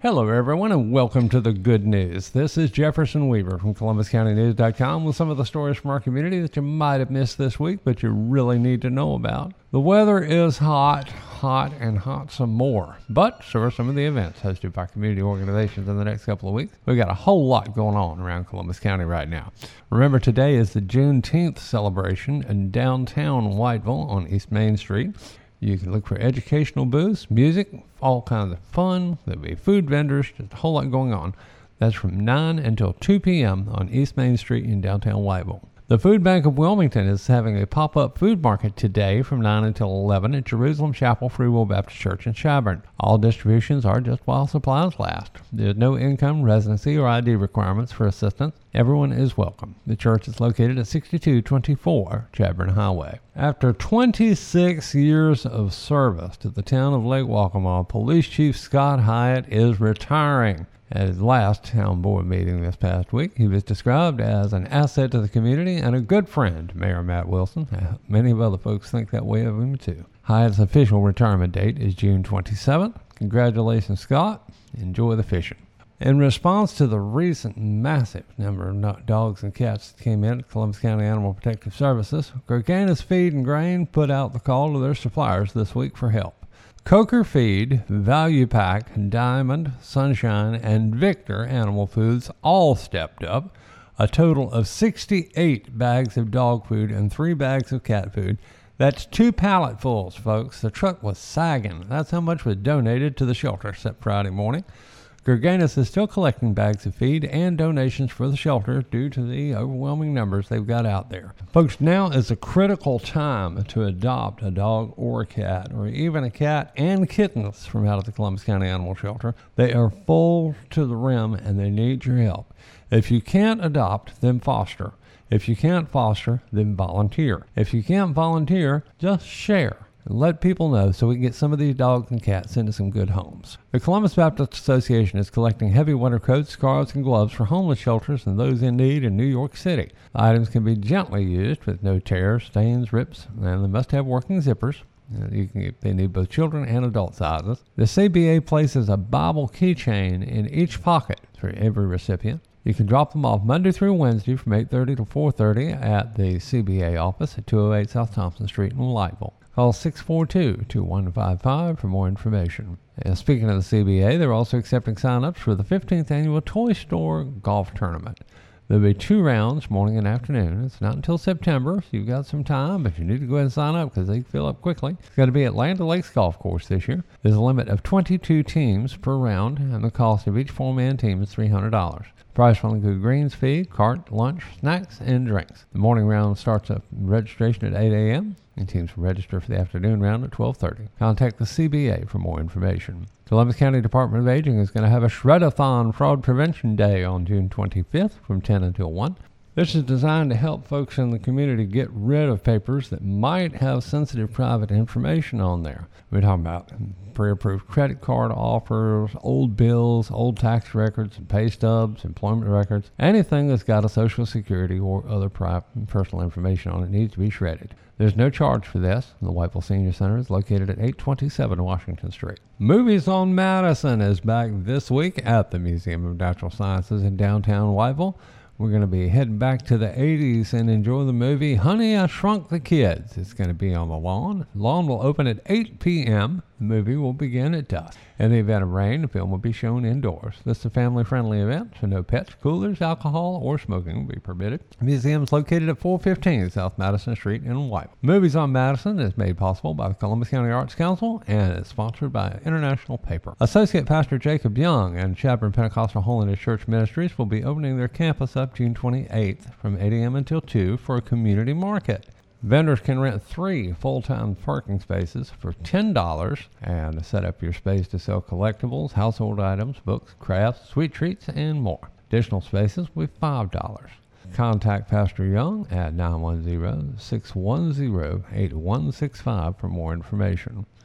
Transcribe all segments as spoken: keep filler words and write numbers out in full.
Hello, everyone, and welcome to the good news. This is Jefferson Weaver from Columbus County News dot com with some of the stories from our community that you might have missed this week, but you really need to know about. The weather is hot, hot, and hot some more, but so are some of the events hosted by community organizations in the next couple of weeks. We've got a whole lot going on around Columbus County right now. Remember, today is the Juneteenth celebration in downtown Whiteville on East Main Street. You can look for educational booths, music, all kinds of fun. There'll be food vendors, just a whole lot going on. That's from nine until two p.m. on East Main Street in downtown Whiteville. The Food Bank of Wilmington is having a pop-up food market today from nine until eleven at Jerusalem Chapel Free Will Baptist Church in Shelburne. All distributions are just while supplies last. There's no income, residency, or I D requirements for assistance. Everyone is welcome. The church is located at sixty-two twenty-four Shelburne Highway. After twenty-six years of service to the town of Lake Waccamaw, Police Chief Scott Hyatt is retiring. At his last town board meeting this past week, he was described as an asset to the community and a good friend to Mayor Matt Wilson. Many of other folks think that way of him, too. Hyatt's official retirement date is June twenty-seventh. Congratulations, Scott. Enjoy the fishing. In response to the recent massive number of dogs and cats that came in at Columbus County Animal Protective Services, Gorganis Feed and Grain put out the call to their suppliers this week for help. Coker Feed, Value Pack, Diamond, Sunshine, and Victor Animal Foods all stepped up. A total of sixty-eight bags of dog food and three bags of cat food. That's two palletfuls, folks. The truck was sagging. That's how much was donated to the shelter except Friday morning. Gorganis is still collecting bags of feed and donations for the shelter due to the overwhelming numbers they've got out there. Folks, now is a critical time to adopt a dog or a cat, or even a cat and kittens from out of the Columbus County Animal Shelter. They are full to the rim and they need your help. If you can't adopt, then foster. If you can't foster, then volunteer. If you can't volunteer, just share. And let people know so we can get some of these dogs and cats into some good homes. The Columbus Baptist Association is collecting heavy winter coats, scarves, and gloves for homeless shelters and those in need in New York City. The items can be gently used with no tears, stains, rips, and they must have working zippers. You can get, they need both children and adult sizes. The C B A places a Bible keychain in each pocket for every recipient. You can drop them off Monday through Wednesday from eight thirty to four thirty at the C B A office at two oh eight South Thompson Street in Whiteville. Call six four two, two one five five for more information. And speaking of the C B A, they're also accepting sign-ups for the fifteenth Annual Toy Store Golf Tournament. There'll be two rounds, morning and afternoon. It's not until September, so you've got some time, but you need to go ahead and sign up because they fill up quickly. It's going to be at Land O'Lakes Golf Course this year. There's a limit of twenty-two teams per round, and the cost of each four-man team is three hundred dollars. Price will include greens, feed, cart, lunch, snacks, and drinks. The morning round starts at registration at eight a.m., and teams will register for the afternoon round at twelve thirty. Contact the C B A for more information. Columbus County Department of Aging is going to have a Shred-a-thon Fraud Prevention Day on June twenty-fifth from ten until one. This is designed to help folks in the community get rid of papers that might have sensitive private information on there. We're talking about pre-approved credit card offers, old bills, old tax records, and pay stubs, employment records. Anything that's got a Social Security or other private personal information on it needs to be shredded. There's no charge for this. The Whiteville Senior Center is located at eight twenty-seven Washington Street. Movies on Madison is back this week at the Museum of Natural Sciences in downtown Whiteville. We're going to be heading back to the eighties and enjoy the movie Honey, I Shrunk the Kids. It's going to be on the lawn. The lawn will open at eight p.m. The movie will begin at dusk. In the event of rain, the film will be shown indoors. This is a family-friendly event, so no pets, coolers, alcohol, or smoking will be permitted. The museum is located at four fifteen South Madison Street in Whiteville. Movies on Madison is made possible by the Columbus County Arts Council and is sponsored by International Paper. Associate Pastor Jacob Young and Shelburne Pentecostal Holiness Church Ministries will be opening their campus up June twenty-eighth from eight a.m. until two for a community market. Vendors can rent three full-time parking spaces for ten dollars and set up your space to sell collectibles, household items, books, crafts, sweet treats, and more. Additional spaces will be five dollars. Contact Pastor Young at nine one zero, six one zero, eight one six five for more information.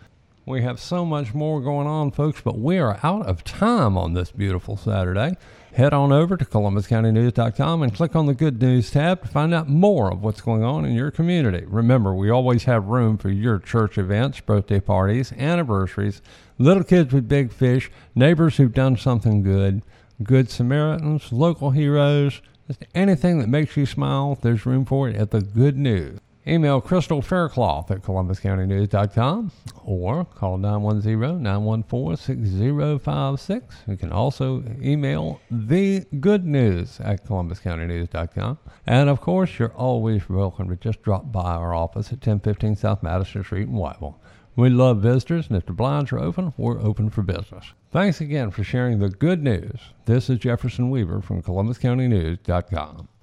We have so much more going on, folks, but we are out of time on this beautiful Saturday. Head on over to Columbus County News dot com and click on the Good News tab to find out more of what's going on in your community. Remember, we always have room for your church events, birthday parties, anniversaries, little kids with big fish, neighbors who've done something good, good Samaritans, local heroes, just anything that makes you smile. There's room for it at the Good News. Email Crystal Faircloth at Columbus County News dot com or call nine one zero, nine one four, six zero five six. You can also email The Good News at Columbus County News dot com. And, of course, you're always welcome to just drop by our office at ten fifteen South Madison Street in Whiteville. We love visitors, and if the blinds are open, we're open for business. Thanks again for sharing the good news. This is Jefferson Weaver from Columbus County News dot com.